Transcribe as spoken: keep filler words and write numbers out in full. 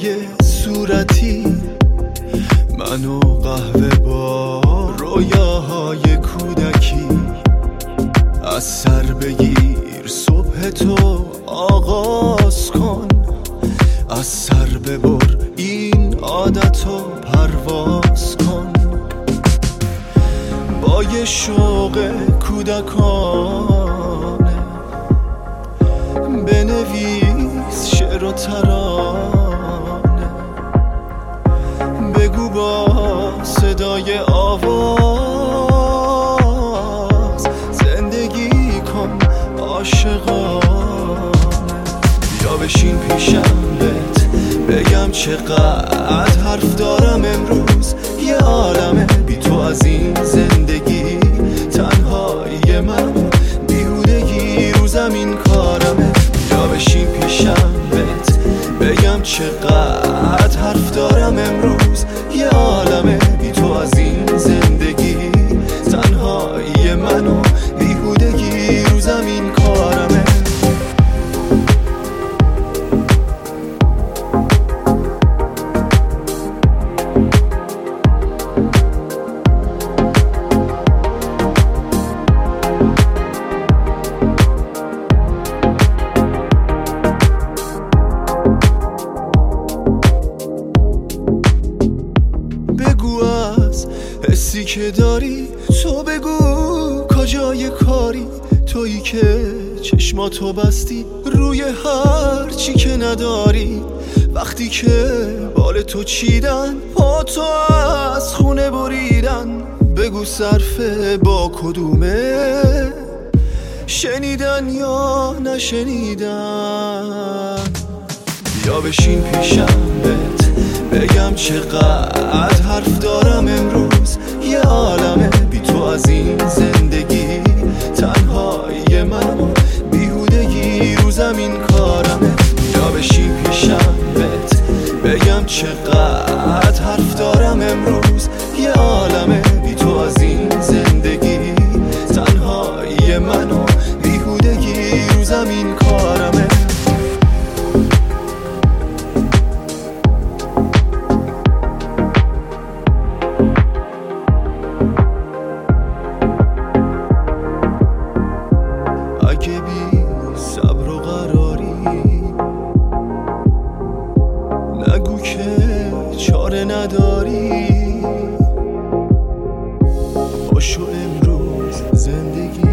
یه صورتی، من و قهوه با رویاهای کودکی. از سر بگیر صبح تو آغاز کن، از سر ببر این عادتو پرواز کن. با یه شوق کودکانه بنویس شعر و ترانه، بگو با صدای آواز زندگی کن عاشقانه. یا بشین پیشم بهت بگم چقدر حرف دارم امروز، یه عالمه بی تو از این زندگی، تنهایی من بیهودگی رو زمین کارمه. یا بشین پیشم بهت بگم چقدر حرف دارم امروز، یه عالمه بی تو از این زندگی، تنهایی من و بیهودگی رو زمین کارمه. حسی که داری تو بگو کجای کاری، تویی که چشماتو بستی روی هر چی که نداری. وقتی که بال تو چیدن پا تو از خونه بریدن، بگو صرفه با کدومه، شنیدن یا نشنیدن. یا بشین پیشم بهت بگم چقدر حرف دارم امروز، یه عالمه بی تو از این زندگی، تنهایی من و بیهودگی رو زمین کارمه. یا بشین پیشم بهت بگم چقدر حرف دارم امروز، یه عالمه بی تو از این زندگی، تنهایی من و بیهودگی رو زمین کارمه. اگه بی صبر و قراری نگو که چاره نداری، پاشو امروز زندگی